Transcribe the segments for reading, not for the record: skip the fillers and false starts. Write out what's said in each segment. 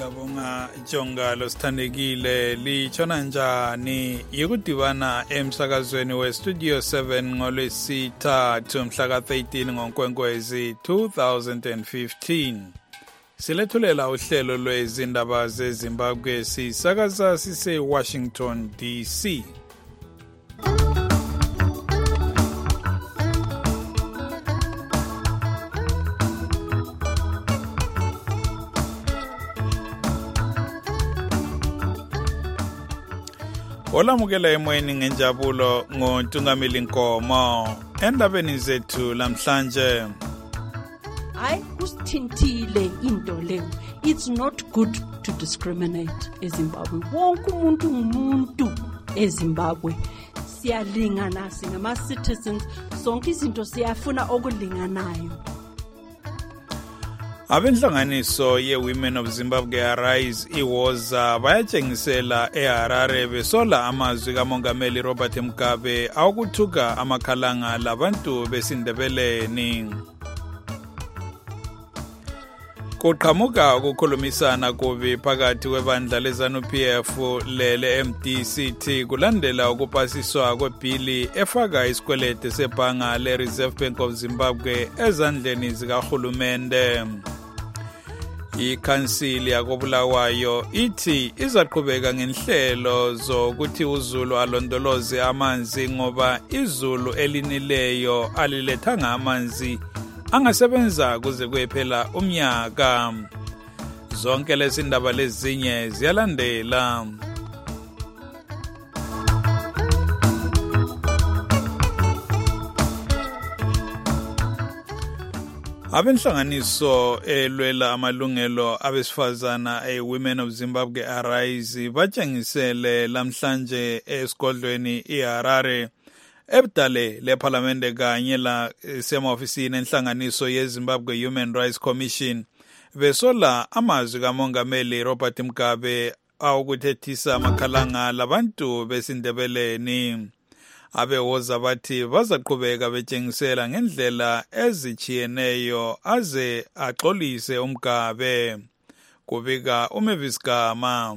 Siyabonga Jongalo sithandekile litshona njani yikudibana emsakazweni we Studio 7 ngolwesithathu mhla ka-13 ngoNkwenkwezi 2015 silethulela uhlelo lwezindaba zeZimbabwe sisakaza sise Washington DC. Olamukela emoyeni ngenjabulo ngoNtungameli Nkomo endabeni zethu lamhlanje. Hayi kusithintile into leyo. It's not good to discriminate eZimbabwe. Wonke umuntu ngumuntu eZimbabwe. Siyalingana singama citizens, sonke izinto siyafuna okulinganayo. Abenhlanganiso ye-Women of Zimbabwe Arise iwoza bayatshengisela eHarare besola amazwi kaMongameli Robert Mugabe awukuthuka amakhalanga labantu besindebeleni. Kuqhamuka ukukhulumisana kubi phakathi kwebandla leZANU-PF le-MDCT kulandela ukupasiswa kwebhili efaka isikweleti sebhanga le-Reserve Bank of Zimbabwe ezandleni zikahulumende. Ikhansili yakobulawayo ithi izaqhubeka ngenhlelo zokuthi uZulu alondoloze amanzi ngoba izulu elinileyo alilethanga amanzi angasebenza kuze kuyephela umnyaka. Zonke lezi ndaba lezinye ziyalandela. Abenhlanganiso elwela amalungelo abesifazana Women of Zimbabwe Arise batshengisele lamhlanje esigodlweni iHarare ebudale leParlamente kanye la semaofisini enhlanganiso yeZimbabwe Human Rights Commission besola amazwi kaMongameli Robert Mugabe awukuthethisa amakhalanga labantu besindebeleni. Abewoza bathi bazaqhubeka betshengisela ngendlela ezichiyeneyo aze axolise uMugabe. Kubika uMavis Gama.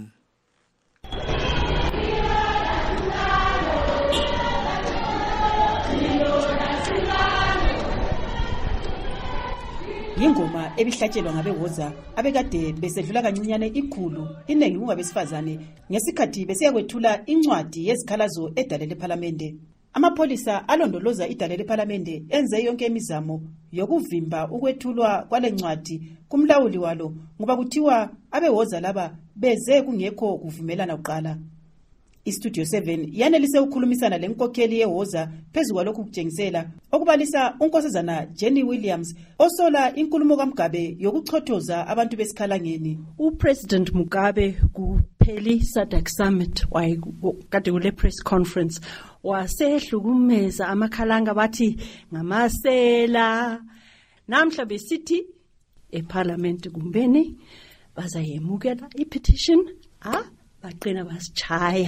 Ingoma ebihlatshelwa ngabewoza abekade besedlula kancinyane ikhulu iningi kungabesifazane ngesikhathi besiyakwethula incwadi yezikhalazo edale leParlamente. Amapholisa alondoloza idale leParlamente enze yonke imizamo yokuvimba ukwethulwa kwale ncwadi kumlawuli walo ngoba kuthiwa abewoza laba beze kungekho kuvumelana kuqala. iStudio 7 yanelise ukukhulumisana lenkokheli yewoza phezulu kwalokhu kutshengisela okubalisa unkosazana Jenny Williams osola inkulumo kaMugabe yokuchothoza abantu besikhalangeni. UPresident Mugabe kupheli SADC Summit kade kule press conference wasehlukumeza amakhalanga bathi ngamasela. Namhla besithi eParliament kumbeni bazayemukela ipetition baqina basichaya.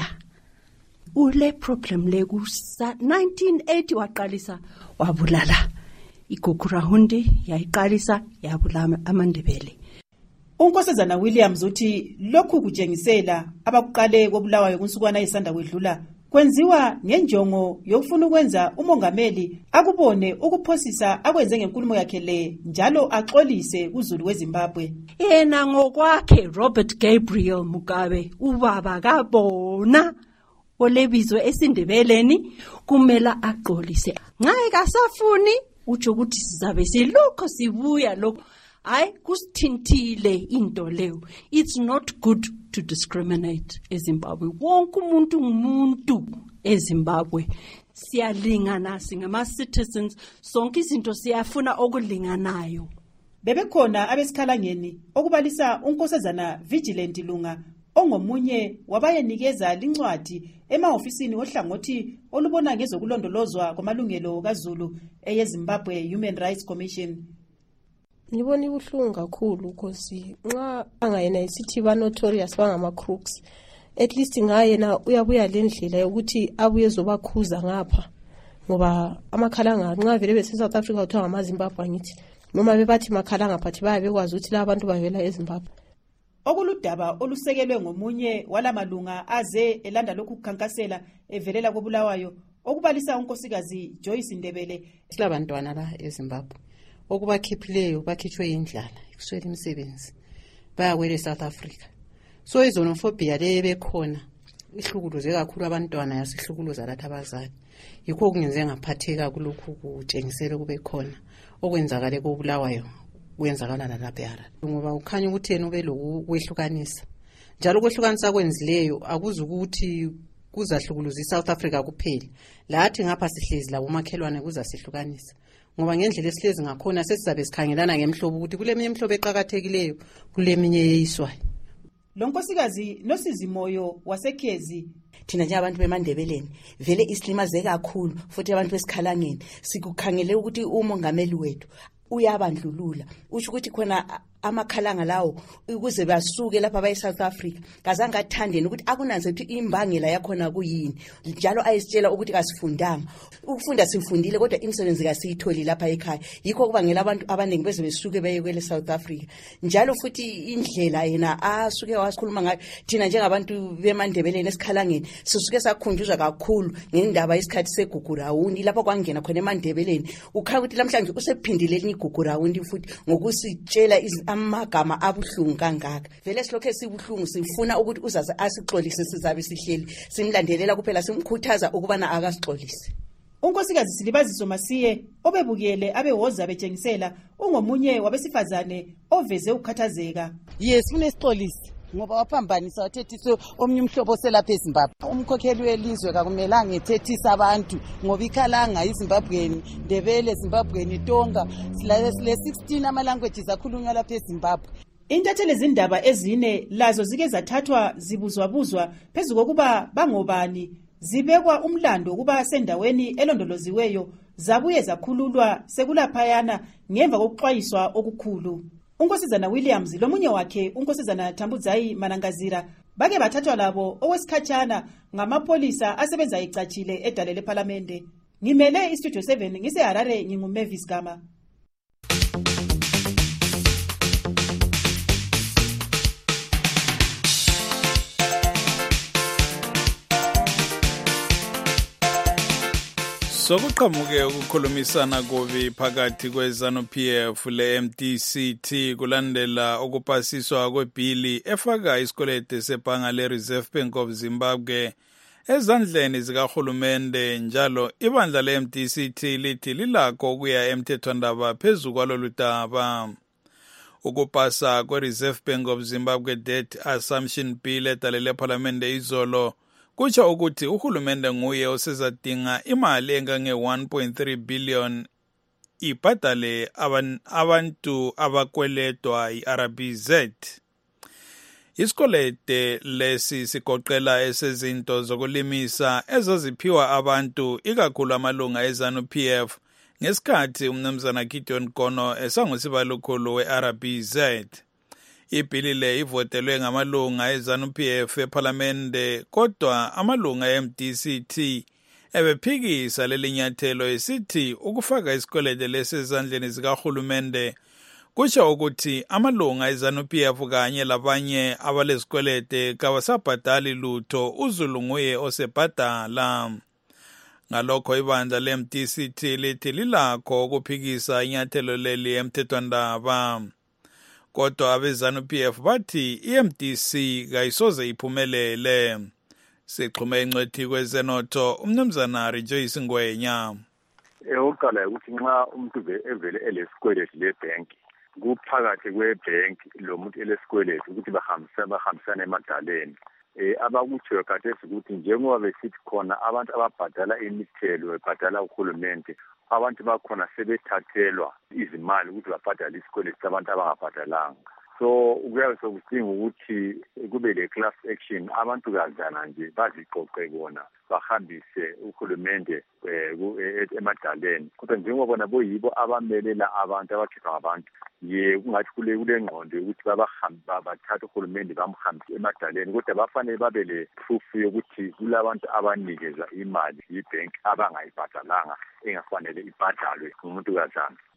Ule problem le kusa 1980 waqalisa wabulala iGugurahundi yayiqalisa yabulala amaNdebele. Unkosazana Williams uthi lokhu kutshengisela abakuqale kobulawayo kunsukwana esanda kwedlula kwenziwa ngenjongo yokufuna ukwenza umongameli akubone ukuphosisa akwenze ngenkulumo yakhe le njalo axolise kuZulu weZimbabwe. Yena ngokwakhe Robert Gabriel Mugabe ubaba kabona olebizwe esindebeleni kumela axolise. Nxa kasafuni utsho ukuthi sizabe silokho sibuya lokho. Hayi kusithintile into leyo. It's not good to discriminate eZimbabwe. Wonke umuntu ngumuntu eZimbabwe. Siyalingana singama citizens, sonke izinto siyafuna okulinganayo. Bebekhona abesikhalangeni okubalisa unkosazana Vigilant Lunga ongomunye wabayenikeza lincwadi emaofisini ohlangothi olubona ngezokulondolozwa kwamalungelo kaZulu eyeZimbabwe Human Rights Commission. Ngibona ibuhlungu kakhulu because nxa angayena isithi ba notorious bangama crooks at least ngayena uyabuya lendlela yokuthi abuye zobakhuza ngapha ngoba amakhalanga nxa vele bese South Africa uthiwa ngamaZimbabwe ngithi noma bebathi makhalanga phathi baye bekwazi ukuthi la abantu bavela eZimbabwe. Okuludaba olusekelwe ngomunye walamalunga aze elanda lokhu kukhankasela evelela koBulawayo okubalisa unkosikazi Joyce Ndebele. Silabantwana la eZimbabwe okubakhiphileyo bakhitshwe indlala kuswela imisebenzi bayakwele South Africa. So izonophobia le bekhona ihlukuluze kakhulu abantwana yasihlukuluza lathi abazali. Yikho kungenze ngaphatheka kulokhu kutshengisela kube khona okwenzakale koBulawayo kwenzakala lapha ngoba ukhanya ukuthi yena ube lokwehlukanisa njalo kwehlukanisa kwenzileyo akuzukuthi kuzahlukuluza iSouth Africa kuphela lathi ngapha sihlezi labo makhelwane kuzasihlukanisa ngoba ngendlela esihlezi ngakhona sesizabe sikhangelana ngemhlobo ukuthi kuleminye imhlobo eqhakathekileyo kuleminye eyiswayo. Lo nkosikazi Nosizimoyo waseKhezi thina nje abantu beMandebeleni vele isilimaze kakhulu futhi abantu besikhalangeni sikukhangele ukuthi umongameli wethu uyabandlulula usho ukuthi khona amakhalanga lawo ukuze basuke lapha baye South Africa kazange athandeni ukuthi akunanze ukuthi imbangela yakhona kuyini njalo ayisitshela ukuthi kasifundanga ukufunda sifundile kodwa imisebenzi kasiyitholi lapha ekhaya yikho kubangela abantu abaningi beze besuke baye kwele South Africa njalo futhi indlela yena asuke wasikhuluma ngayo thina njengabantu beMandebeleni esikhalangeni sisuke sakhunjuzwa kakhulu ngendaba isikhathi segugurawundi lapha kwangena khona eMandebeleni ukhaya ukuthi namhlanje usephindile igugurawundi futhi ngokusitshela amagama abuhlungu kangaka vele silokho esibuhlungu sifuna ukuthi uzaze asixolise sizabe sihleli simlandelela kuphela simkhuthaza ukubana akasixolise. Unkosikazi Silibaziso Masiye obebukele abehoza betshengisela ungomunye wabesifazane oveze ukukhathazeka. Yes unesixolisi ngoba waphambanisa wathethisa omnye umhlobo oselapha eZimbabwe. Umkhokheli welizwe kakumelanga ethethisa abantu ngoba ikhalanga iZimbabweni Ndebele Zimbabweni Tonga sile 16 ama languages akhulunywa lapha eZimbabwe. Intatheli zindaba ezine lazo zike zathathwa zibuzwabuzwa phezu kokuba bangobani zibekwa umlando kuba sendaweni elondoloziweyo zabuye zakhululwa sekulaphayana ngemva kokuxwayiswa okukhulu. Unkosazana Williams lomunye wakhe unkosazana Thambudzayi Manangazira bake bathathwa labo owesikhatshana ngamapolisa asebenza icatshile edale leParlamente. Ngimele iStudio 7 ngiseHarare nginguMavis Gama. Sokuqhamuke ukukhulumisana kubi phakathi kweZANU-PF le-MDC kulandela ukupasiswa kwebhili efaka isikweleti sebhanga le-Reserve Bank of Zimbabwe ezandleni zikahulumende njalo ibandla le-MDC lithi lilakho ukuya emthethwandaba phezu kwalolu daba. Ukupasa kwe-Reserve Bank of Zimbabwe Debt Assumption Bill edale leParlamente izolo kutsho ukuthi uhulumende nguye osezadinga imali engange 1.3 billion ibhadale abantu abakweledwa iRBZ. Isikwelede lesi sigoqela esezinto zokulimisa ezaziphiwa abantu ikakhulu amalunga eZANU-PF ngesikhathi umnumzana Gideon Gono esangusibalokhulu weRBZ. Ibhili le ivotelwe ngamalunga eZANU-PF eParlamente kodwa amalunga eMDC ebephikisa lelinyathelo esithi ukufaka isikwelede lesezandleni zikahulumende kusho ukuthi amalunga eZANU-PF kanye labanye abalesikwelede kabasabhadali lutho uZulu nguye osebhadala. Ngalokho ibandla leMDC lithi lilakho ukuphikisa inyathelo leli emthethwandaba. Kodwa abeZANU-PF bathi iMDC kayisoze iphumelele. Sixhume ingcwethi kwezenotho umnumzana Rejoice Ngwenya. Oqala ukuthi nxa umuntu evele elesikweleti lebank kuphakathi kwebank lo muntu elesikweleti ukuthi bahambisana emadaleni. Abakutsho khathesi ukuthi njengoba besithi khona abantu ababhadala imithelo bebhadala uhulumende abantu bakhona sebethathelwa izimali ukuthi babhadale isikweleti sabantu abangabhadalanga. So kuyabe sokudinga ukuthi kube le class action abantu kazana nje baziqoqe bona bahambise uhulumende emadaleni kodwa njengoba bona boyibo abamelela abantu abakhethwa ngabantu ye kungathi kule ngqondo ukuthi bathathe uhulumende bamhambise emadaleni kodwa bafanele babe le proof yokuthi kulabantu abanikeza imali yibank abangayibhadalanga engafanele ibhadalwe umuntu kazana.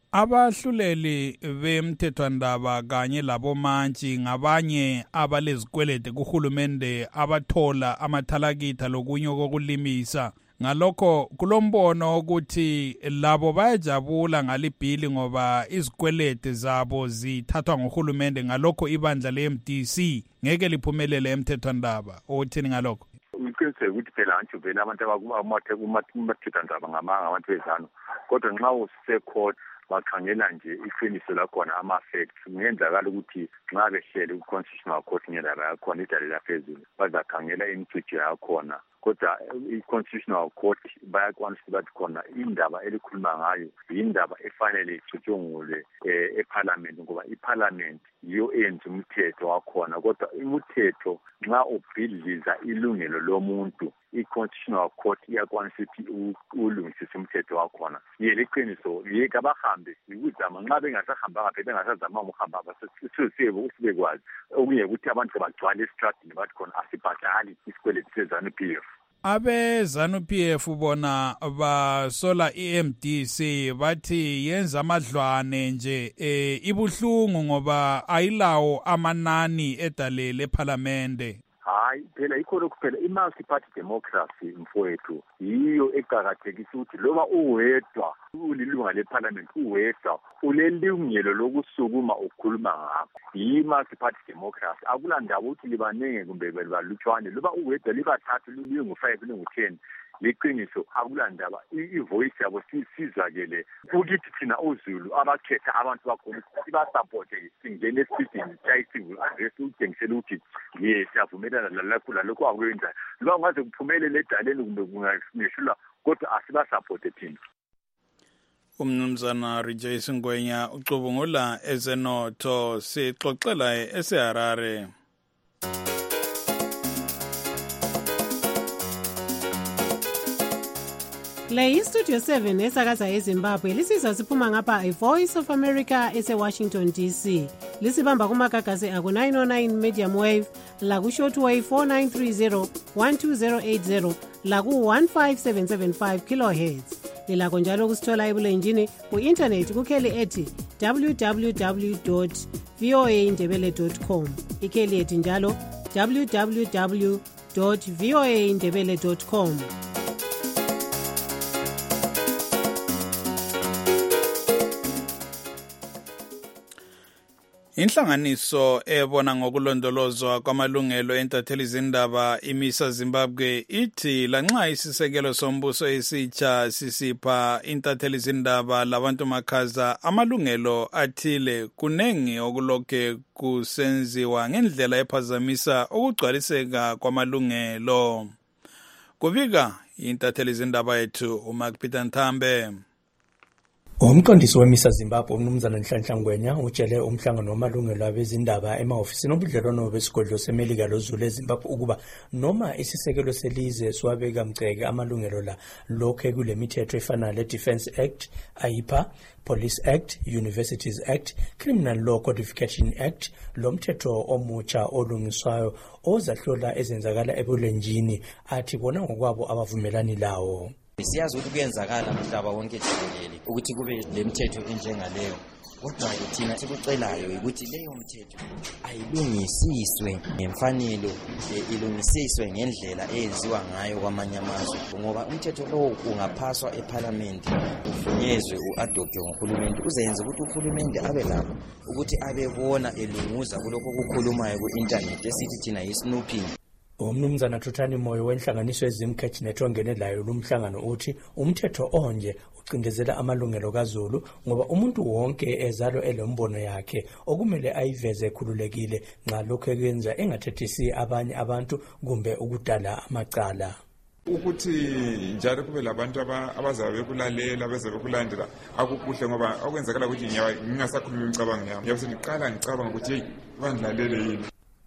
Abahluleli bemthethwandaba kanye labomantshi ngabanye abalezikwelede kuhulumende abathola amathalakitha lokunye kokulimisa. Ngalokho kulombono ukuthi labo bayajabula ngalibhili ngoba izikwelede zabo zithathwa nguhulumende, ngalokho ibandla le-MDC ngeke liphumelele emthethwandaba. Uthini ngalokho? Uqiniseke ukuthi phela antsho vele abantu abakumathethwandaba ngabantu bezano, kodwa nxa usecourt bakhangela nje iqiniso lakhona ama-facts. Kungenzakala ukuthi nxa behlele ku-constitutional court ngendaba yakhona idale laphezulu bazakhangela imicujo yakhona, kodwa i-constitutional court bayakwanisa bathi khona indaba elikhuluma ngayo yindaba efanele icutshungulwe eparliament, ngoba iparliament yiyo eyenza umthetho wakhona. Kodwa umthetho nxa ubhidliza ilungelo lomuntu, i-constitutional court iyakwanisa ukuthi ulungisise umthetho wakhona. Yele iqiniso yeke abahambe yikuzama, nxa bengasahambanga phela bengasazamanga ukuhamba sibekwazi okunye ukuthi abantu bagcwale esitradini bathi khona asibhadali isikweleti se-ZANU-PF. Abe-ZANU-PF bona basola i-MDC bathi yenza amadlwane nje ibuhlungu ngoba ayilawo amanani edale lephalamende. Hayi phela ikho lokhu phela i-multi-party democracy mfowethu yiyo eqakathekisa ukuthi loba uwedwa ulilunga lephalamenti uwedwa ulelungelo lokusukuma ukukhuluma ngakho. Yi-multi-party democracy, akulandaba ukuthi libanenge kumbe balutshwane, loba uwedwa libathathu lingu-5 lingu-10 liqiniso akulandaba ivoice yabo sizakele ukuthi thina uZulu abakhetha abantu bakhona sibasupporte singene esitini chayising address utengisela ukuthi yes siyavumelana lalokho akwenza, loba ungaze kuphumelele edaleni kumbe kungashula kodwa asibasupporte thina. Umnumzana Rejoice Ngwenya ucubungula ezenotho, sixoxela eseHarare. Le iStudio 7 esakaza eZimbabwe lisizwa siphuma ngapha iVoice of America ese-Washington DC. Lisibamba kumagagasi aku-909 medium wave, laku-shortwave 4930 12080, laku-15775 kilohertz. Lilakho njalo kusithola ebulenjini ku-internet kukheli ethi www.voaindebele.com. Ikheli ethi njalo www.voaindebele.com. Inhlanganiso ebona ngokulondolozwa kwamalungelo entatheli zindaba imisa Zimbabwe ithi lanxa isisekelo sombuso esitsha sisipha intatheli zindaba labantu makhaza amalungelo athile, kunengi okulokhe kusenziwa ngendlela ephazamisa ukugcwaliseka kwamalungelo. Kubika intatheli zindaba yethu uMark Peter Nthambe. Umqondisi wemisa Zimbabwe umnumzana Nhlanhla Ngwenya utshele umhlangano wamalungelo abezindaba emahofisini obudlelwano besigodlo seMelika loZulu eZimbabwe ukuba noma isisekelo selizwe siwabeka mceke amalungelo la lokhe kule mithetho efana le-Defence Act, AIPA, Police Act, Universities Act, Criminal Law Codification Act, lo mthetho omutsha olungiswayo ozahlola ezenzakala ebulenjini athi bona ngokwabo abavumelani lawo. Siyazi ukuthi kuyenzakala umhlaba wonke jikelele ukuthi kube lemithetho enjengaleyo, kodwa thina sikucelayo ukuthi leyo mthetho ayilungisiswe ngemfanelo, ilungisiswe ngendlela eyenziwa ngayo kwamanye amazwe, ngoba umthetho lowo ungaphaswa eParliament uvunyezwe uadoptwe nguhulumende uzenze ukuthi uhulumende abe lapho ukuthi abebona elunguza kulokho kukhulumayo ku-internet esithi thina yi-snooping. Umnumzana Thuthani Moyo wenhlanganiso eZimkhetch nethongene layo lumhlangano uthi umthetho onje ucindezela amalungelo kaZulu ngoba umuntu wonke ezalo elombono yakhe okumele ayiveze ekhululekile nxa lokho ekwenza engathethisi abanye abantu kumbe ukudala amacala. Ukuthi njalo kube labantu abazabe bekulalela beze bekulandela akukuhle ngoba okwenzakala ukuthi ngingasakhuluma imicabango yami yabe sengiqala ngicabanga ukuthi hey bangilalele yini.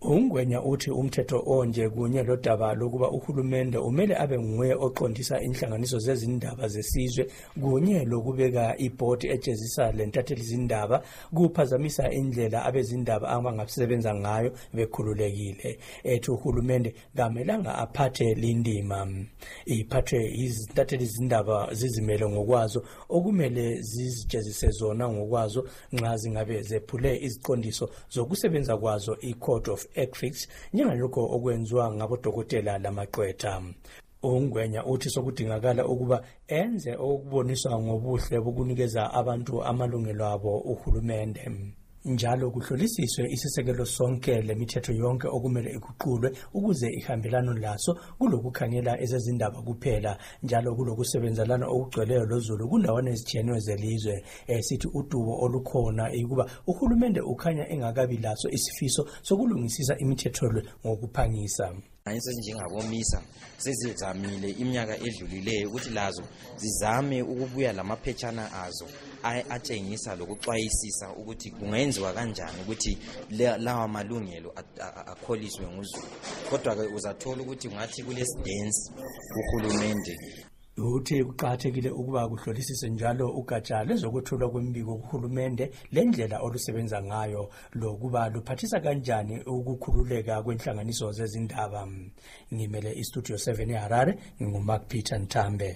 Ungwenya uthi umthetho onje kunye lodaba lokuba uhulumende umele abe nguye oqondisa inhlanganiso zezindaba zesizwe kunye lokubeka ibhodi ejezisa lentathelizindaba kuphazamisa indlela abezindaba abangasebenza ngayo bekhululekile. Ethi uhulumende kamelanga aphathe lindima iphathwe izintathelizindaba zizimele ngokwazo okumele zizijezise zona ngokwazo nxa zingabe zephule iziqondiso zokusebenza kwazo i-Court of Ethics njengalokho okwenziwa ngabodokotela lamaqwetha. Ungwenya uthi sokudingakala ukuba enze okuboniswa ngobuhle bokunikeza abantu amalungelo abo uhulumende. Njalo kuhlolisiswe isisekelo sonke lemithetho yonke okumele iguqulwe ukuze ihambelane laso kulokukhangela ezezindaba kuphela njalo kulokusebenzelana okugcweleyo lozulu kundawana ezitshiyeneyo zelizwe. Sithi udubo olukhona ukuba uhulumende ukhanya engakabi laso isifiso sokulungisisa imithetho le ngokuphangisa. Njengabomisa sezizamile iminyaka edlulileyo ukuthi lazo zizame ukubuya lamaphetshana azo atshengisa lokuxwayisisa ukuthi kungenziwa kanjani ukuthi lawa malungelo akholiswe nguzulu. Kodwa ke uzathola ukuthi ngathi kulesidensi uhulumende uthi kuqhathekile ukuba kuhlolisise njalo ugatsha lezokuthulwa kwembiko kuhulumende lendlela olusebenza ngayo lokuba luphathisa kanjani ukukhululeka kwenhlanganiso zezindaba. Ngimele iStudio 7 eHarare nguMark Peter Ntambe.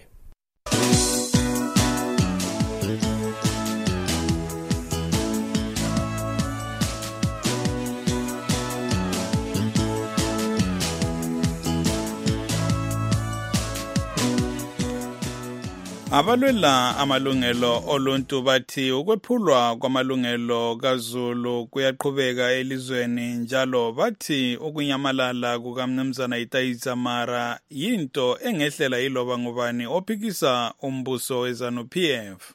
Abalwela amalungelo oluntu bathi ukwephulwa kwamalungelo kaZulu kuyaqhubeka elizweni njalo bathi ukunyamalala kukaMnumzana Itayi Mara yinto engehlela yiloba ngubani ophikisa umbuso weZANU-PF.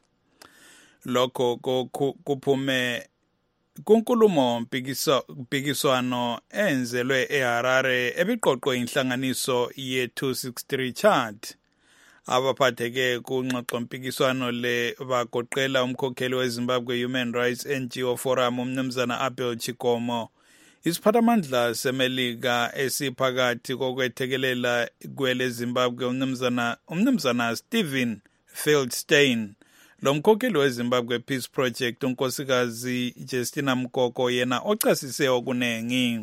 Lokho kuphume kunkulumo mpikiswano enzelwe eHarare ebiqoqwe inhlanganiso ye263 chart. Abaphatheke kungxoxo mpikiswano le bagoqela umkhokheli weZimbabwe Human Rights NGO Forum uMnumzana Abel Chikomo, isiphathamandla semelika esiphakathi kokwethekelela kwele Zimbabwe uMnumzana Stephen Feldstein, lo mkhokheli weZimbabwe Peace Project unkosikazi Justina Mkoko yena ochasise okunengi.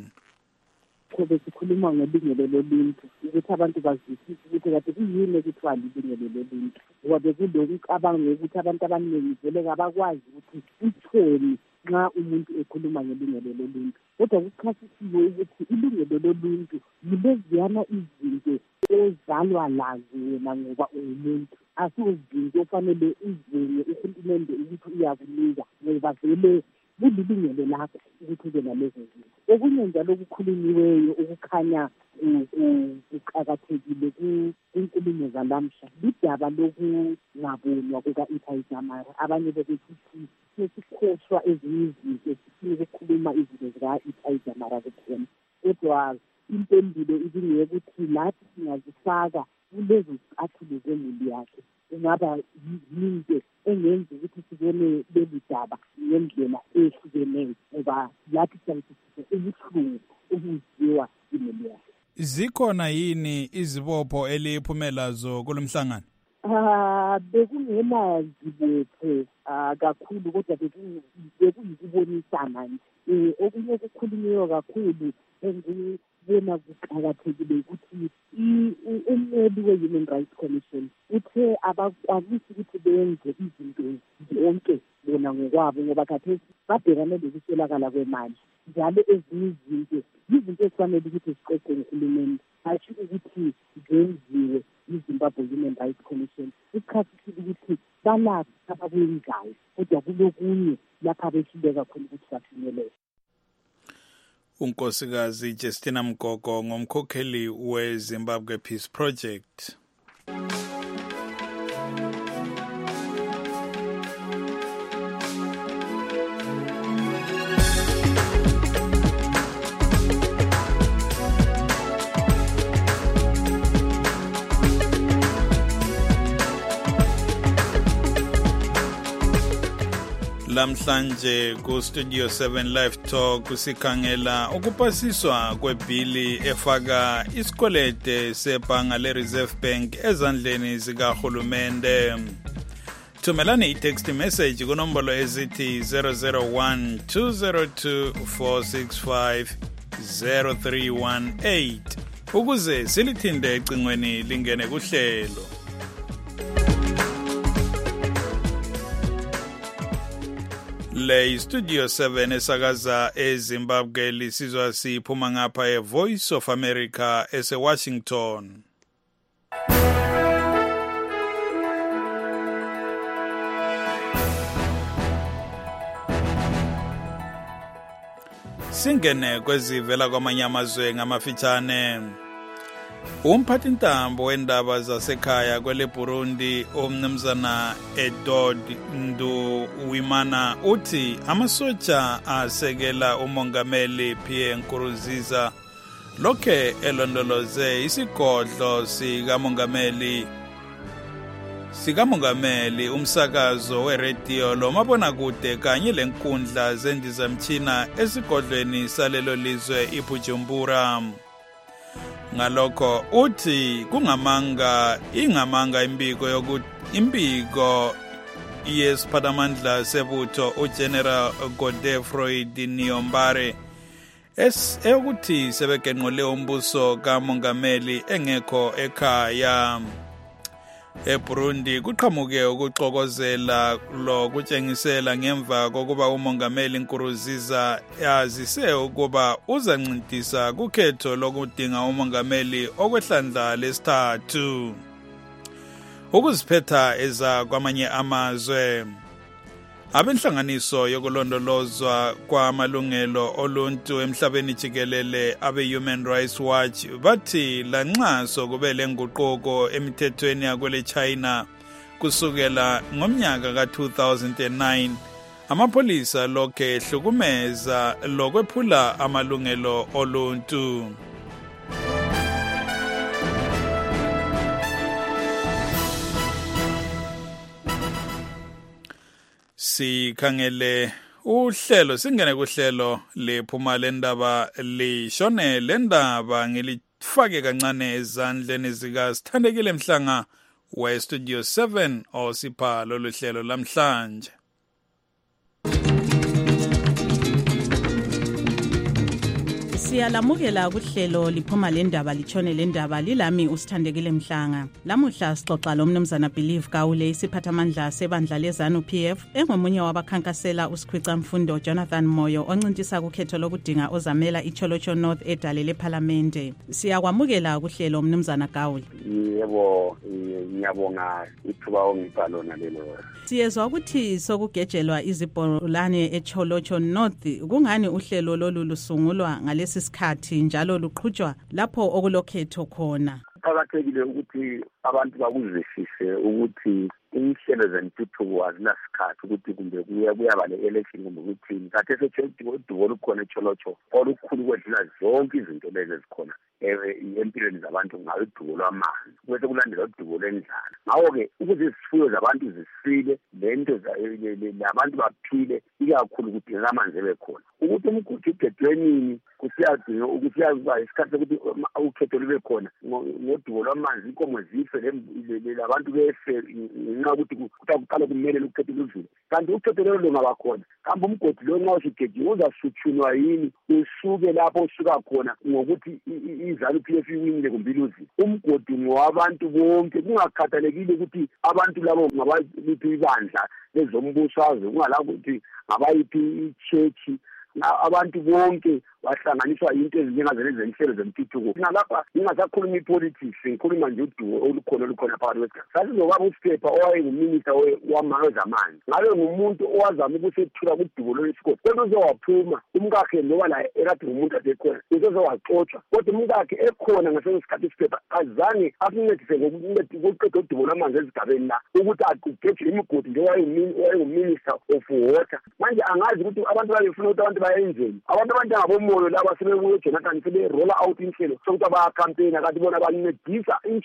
Kube sikhuluma ngelungelo loluntu ukuthi abantu bazwisise ukuthi kade kuyini ekuthiwa lilungelo loluntu ngoba bekulokucabanga ukuthi abantu abaningi vele kabakwazi ukuthi utheni nxa umuntu ekhuluma ngelungelo loluntu. Kodwa kuchasisiwe ukuthi ilungelo loluntu yileziyana izinto ezalwa lazo wena ngoba umuntu, asizinto ofanele uzenye uhulumende ukuthi uyakunika ngoba vele kulilungelo lakho ukuthi ube nalezo zinto. Okunye njalo okukhulunyiweyo okukhanya kuqakathekile kunkulumo zalamhla lidaba lokungabonwa kuka-Itayi Mara. Abanye bebesithi sesikhohlwa ezinye izinto sifune ukukhuluma izinto zika-Itayi Mara kuphela. Kodwa impendulo ibingeyokuthi lathi singazifaka kulezo zicathulo zemuli yakhe. Kungaba yinto engenza ukuthi sibone leli daba ngendlela ehlukeneyo ngoba lathi siyabisisa ubuhlungu obuziwa imuli yakhe. Zikhona yini izibopho eliphumelazo kulomhlangano? Bekungena zibopho kakhulu kodwa bekuyikubonisana nje. Okunye okukhulunywe kakhulu engibona kuqakathekile ukuthi umeli we-Human Rights Commission uthe abakwanisi ukuthi benze izinto zonke bona ngokwabo ngoba khathesi babhekane lokuswelakala kwemali. Njalo ezinye izinto ezifanele ukuthi ziqoqwe nguhulumende asho ukuthi zenziwe yiZimbabwe Human Rights Commission. Kuchasisile ukuthi balapha abakwenzayo kodwa kulokunye lapha behluleka khona ukuthi bafinyelele. Unkosikazi Justina Mkoko ngomkhokheli weZimbabwe Peace Project. Lamhlanje ku Studio 7 Live Talk sikhangela ukupasiswa kwebhili efaka isikwelede sebhanga le-Reserve Bank ezandleni zikahulumende. Thumelani i-text message kunombolo ezithi 001 202 465 0318 ukuze silithinde ecingweni lingene kuhlelo. Le Studio 7 esakaza eZimbabwe lisizwa siphuma ngapha eVoice of America ese-Washington. Singene kwezivela kwamanye amazwe ngamafitshane. Umphathintambo wendaba zasekhaya kwele Burundi umnumzana Edward Nduwimana uthi amasotsha asekela umongameli Pierre Nkurunziza lokhe elondoloze isigodlo sikamongameli umsakazo weradio lomabonakude kanye lenkundla zendizamtshina esigodlweni salelo lizwe iBujumbura. Ngalokho uthi ingamanga imbiko yesiphatamandla sebutho uGeneral Godefroy Niyombare eyokuthi sebegenqole umbuso kamongameli engekho ekhaya. EBurundi kuqhamuke ukuxokozela lokutshengisela ngemva kokuba umongameli Nkurunziza yazise ukuba uzancintisa kukhetho lokudinga umongameli okwehlandla lesithathu. Ukuziphetha eza kwamanye amazwe. Abenhlanganiso yokulondolozwa kwamalungelo oluntu emhlabeni jikelele abe-Human Rights Watch bathi lanxa sokube lenguquko emithethweni yakwele China kusukela ngomnyaka ka-2009 amapholisa lokhe ehlukumeza lokwephula amalungelo oluntu. Sikhangele uhlelo singene kuhlelo lephuma lendaba lishone lendaba ngilifake kancane ezandleni zika Sithandekile Mhlanga we Studio 7 osipha lolu hlelo lamhlanje. Siyalamukela kuhlelo liphuma lendaba lichone lendaba lilami uSithandekile Mhlanga. Lamuhla sixoxa lomnumzana Believe Gawule isiphathamandla sebandla lezanu PF engomunye wabakhankasela uSikhwica Mfundo Jonathan Moyo oncintisa kukhetho lokudinga ozamela iCholocho North edale leParlamente. Siyakwamukela kuhlelo mnumzana Gawule. Yebo, ngiyabonga ithuba ongiphalona lelo. Siyezwa ukuthi sokugejelwa izibholane eCholocho North kungani uhlelo lolu lusungulwa ngalesi sikhathi njalo luqhutshwa lapho okulokhetho khona. Kuqakathekile ukuthi abantu bakuzwisise ukuthi inhlelo zentuthuko azinasikhathi ukuthi kumbe kuyaba le-election kumbe ukuthini. Khathesi udubo olukhona eCholocho olukhulu kwedlula zonke izinto lezi ezikhona empilweni zabantu ngayo udubo lwamanzi bese kulandela udubo lwendlala. Ngakho-ke ukuze izifuyo zabantu zisile lento labantu baphile ikakhulu kudingeka amanzi ebekhona. Ukuthi umgodi ugedwenini kusiyadinga ukuba isikhathi sokuthi ukhetho lube khona ngodubo lwamanzi inkomo zife labantu befe ngenxa yokuthi kuqala kumele ukhetho ludlule. Kanti ukhetho lelo lungaba khona kambe umgodi lo nxa usugediwe uzasuthunwa yini usuke lapho usuka khona ngokuthi izanu PF iwinile kumbe iluzile. Umgodi ngowabantu bonke kungakhathalekile ukuthi abantu labo ngabaliphi ibandla lezombusazwe kungalapho ukuthi ngabayiphi ichurch. Abantu bonke bahlanganiswa into ezinjengazele zenhlelo zentuthuko. Nalapha ingasakhuluma ipolitics ngikhuluma nje udumo olukhona phakathi kwesikhathi. Sasizobaba uSiphepha owayenguminister wamanzi. Ngabe ngumuntu owazama ukusethula kudumo lwesikole. Kodwa uzowaphuma umkakhe noba la ekade ngumuntu adekhona. Uzowaxotsha. Kodwa umkakhe ekhona ngasesikhathi iSiphepha azange asincedise ngokuqeda udumo lwamanzi ezigabeni la ukuthi aqugejele imigodi nje wayenguminister of water. Manje angazi ukuthi abantu bayefuna ukuthi abantu bayenzeni. Abantu abanjengabomoyo laba sebebuye Jonathan sebe roll out inhlelo sokuthi abacampaign kanti bona bancedisa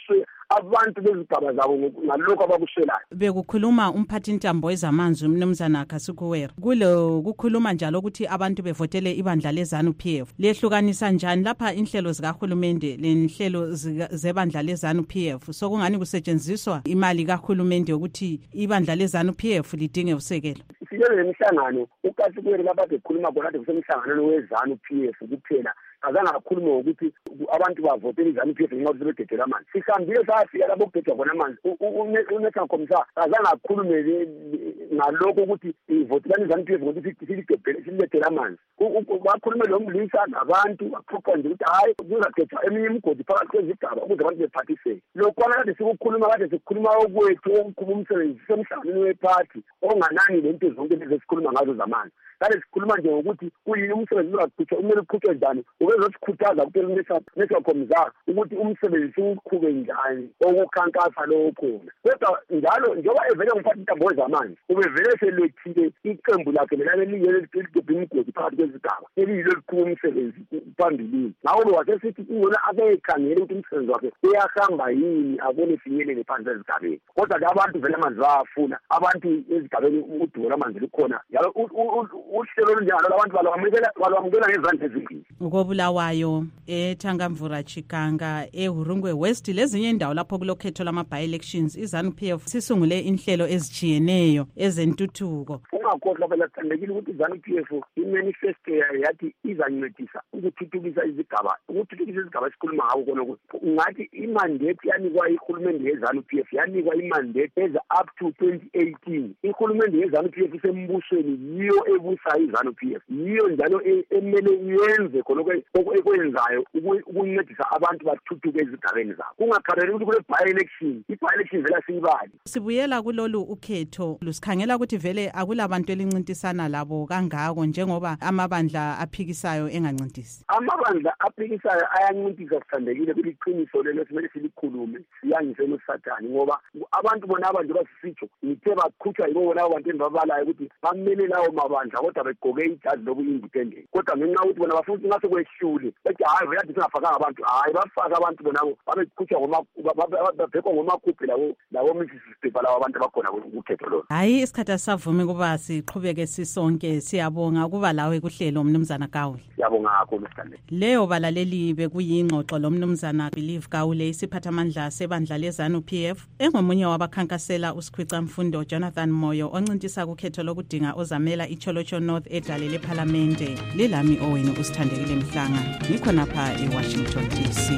abantu bezigaba zabo ngalokho abakushelayo. Bekukhuluma umphathintambo wezamanzi umnumzana Kasikuwera kukhuluma njalo ukuthi abantu bevotele ibandla leZANU-PF. Lehlukanisa njani lapha inhlelo zikahulumende lenhlelo zebandla leZANU-PF? So kungani kusetshenziswa imali kahulumende ukuthi ibandla leZANU-PF lidinge usekelo? Siyele imihlangano uKasikuwera lapha bekhuluma khona kade kusemhlanganweni weZANU-PF kuphela. Azange akhulume ukuthi abantu bavotele iZANU-PF ngenxa yokuthi sebededela amanzi. Sihambile safika lapho kudedwa khona amanzi. UNelson Khomisa azange akhulume ngalokho ukuthi ivotelani iZANU-PF ngokuthi silidedela amanzi. Bakhulume lo mlisa nabantu baphoqa nje ukuthi hayi kuzadedwa eminye imigodi phakathi kwezigaba ukuze abantu bephathiseke. Lokho kade sikukhuluma okwethu okukhuluma umsebenzi semhlanganweni wephathi onganani lento zonke lezi sikhuluma ngazo zamanzi. Kade sikhuluma nje ngokuthi kuyini umsebenzi uzaqhutshwa umele uqhutshwe njani. Ubezosikhuthaza kuphela uNelson Khomisa ukuthi umsebenzi uqhube njani okukhankasa lokho. Kodwa njalo njengoba evele ngumphathintambo wezamanzi ubevele selethile iqembu lakhe lelidobha imigodi phakathi kwezigaba eliyilo elikhulu umsebenzi phambili. Ngawo wasesithi ingona abeyikhangele ukuthi umsebenzi wakhe uyahamba yini abone finyelele phansi ezigabeni. Kodwa-ke abantu vele amanzi bayafuna abantu ezigabeni udubo lwamanzi lukhona njalo uhlelo olunjalo abantu balwamukela ngezandla ezimbili. KoBulawayo, eThangamvura Chikanga, eHurungwe West lezinye indawo lapho kulokhetho lama-by-elections iZANU-PF sisungule inhlelo ezijiyeneyo ezentuthuko. Ungakhohlwa phela sithandekile ukuthi iZANU-PF imanifesto yathi izancedisa ukuthuthukisa izigaba esikhuluma ngabo khona ukuthi ngathi imandate yanikwa ihulumende yeZANU-PF yanikwa imandate eza up to 2018. Ihulumende yeZANU-PF isembusweni yiyo ebusa iZANU-PF yiyo njalo emele yenze khona ekwenzayo ukuncedisa abantu bathuthuke ezigabeni zabo. Kungakhareli ukuthi kule by-election vele siyibali. Sibuyela kulolu ukhetho lusikhangela ukuthi vele akulabantu elincintisana labo kangako njengoba amabandla aphikisayo engancintisi. Amabandla aphikisayo ayancintisa sithandekile kuliqiniso lelo simele silikhulume siyangisela uSathane ngoba abantu bona abantu basisitsho ngithe baqhutshwa yibo bona abantu endibabalayo ukuthi bamele lawo mabandla kodwa begqoke ijazi lobu-independent. Kodwa ngenxa yokuthi bona bafuna ukuthi ngaso kwehlule bethi hayi vele athi singafakanga abantu hayi bafaka abantu bonabo babeqhutshwa babhekwa ngomakhuphi lawo misisipepa lawo abantu abakhona kukhetho lolo. Hayi isikhathi asisavumi kuba siqhubeke sisonke. Siyabonga kuba lawe kuhlelo mnumzana Gawule. Siyabonga kakhulu Sithande. Leyo balaleli bekuyingxoxo lo mnumzana Believe Gawule isiphathamandla sebandla leZANU-PF engomunye wabakhankasela uSikhwica Mfundo Jonathan Moyo oncintisa kukhetho lokudinga ozamela iCholocho North edale lephalamende. Lelami owenu uSithandekile Mhlanga ngikhonapha eWashington DC.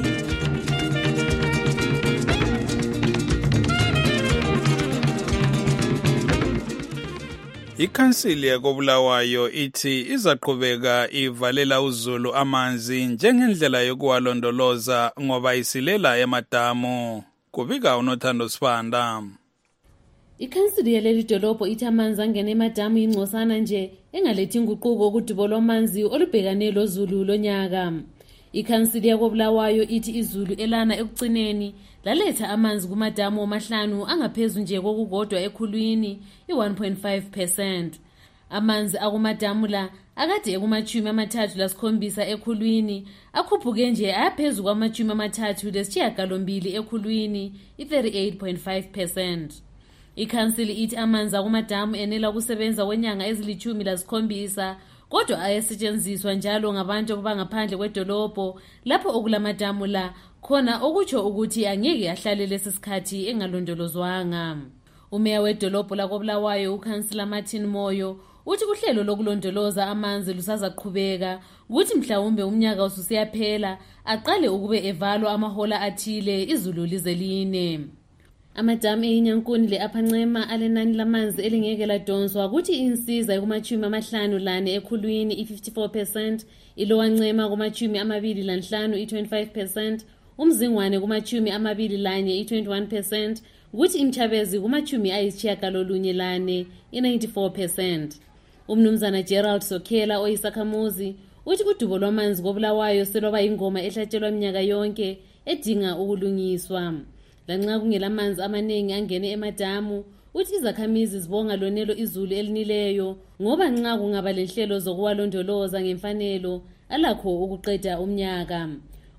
Ikhansili yakoBulawayo ithi izaqhubeka ivalela uZulu amanzi njengendlela yokuwalondoloza ngoba isilela emadamu. Kubika uNothando Sibanda. Ikhansili yaleli dolobho ithi amanzi angena emadamu ingcosana nje engalethi inguquko kudubo lwamanzi olubhekane loZulu lonyaka. Ikhansili yakoBulawayo ithi iZulu elana ekugcineni laletha amanzi kumadamu amahlanu angaphezulu nje kokukodwa ekhulwini i-1.5%. Amanzi akumadamu la akade ekumachumi-37 ekhulwini akhuphuke nje ayaphezulu kwamachumi-38 ekhulwini i-38.5%. Ikhansili ithi amanzi akumadamu enela ukusebenza kwenyanga ezili-17 kodwa ayasetshenziswa njalo ngabantu abangaphandle kwedolobho lapho okulamadamu la khona okutsho ukuthi angeke ahlale lesisikhathi engalondolozwanga. Umeya wedolobho lakoBulawayo uKhansila Martin Moyo uthi uhlelo lokulondoloza amanzi lusazaqhubeka ukuthi mhlawumbe umnyaka ususiyaphela aqale ukube evalwa amahola athile iZulu lize line. Amadamu eNyankuni le-Aphancema alenani lamanzi elingeke ladonswa ukuthi insiza ekumachumi-54 ekhulwini i-54%, iLowancema kumachumi-25 i-25%, uMzingwane kumachumi-21 i-21%, ukuthi iMthabezi kumachumi-9 i-94%. Umnumzana Gerald Sokhela oyisakhamuzi uthi udubo lwamanzi koBulawayo selwaba ingoma ehlatshelwa iminyaka yonke edinga ukulungiswa. Lanxa kungelamanzi amaningi angene emadamu uthi izakhamizi zibonga lonelo iZulu elinileyo ngoba nxa kungaba lenhlelo zokuwalondoloza ngemfanelo alakho ukuqeda umnyaka.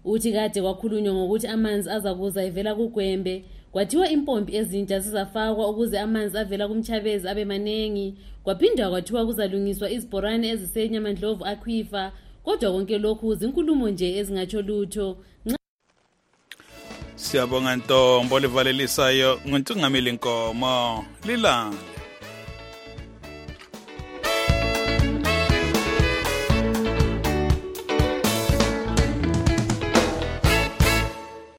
uthi kade kwakhulunywa ngokuthi amanzi azakuza evela kuGwembe, kwathiwa impompi ezintsha zizafakwa ukuze amanzi avela kumchabezi abe maningi, kwaphindwa kwathiwa kuzalungiswa izibhorane eziseNyamandlovu Aquifer, kodwa konke lokhu zinkulumo nje ezingatsho lutho. Siyabonga Ntombo livalelisayo nguNtungameli Nkomo lilanga.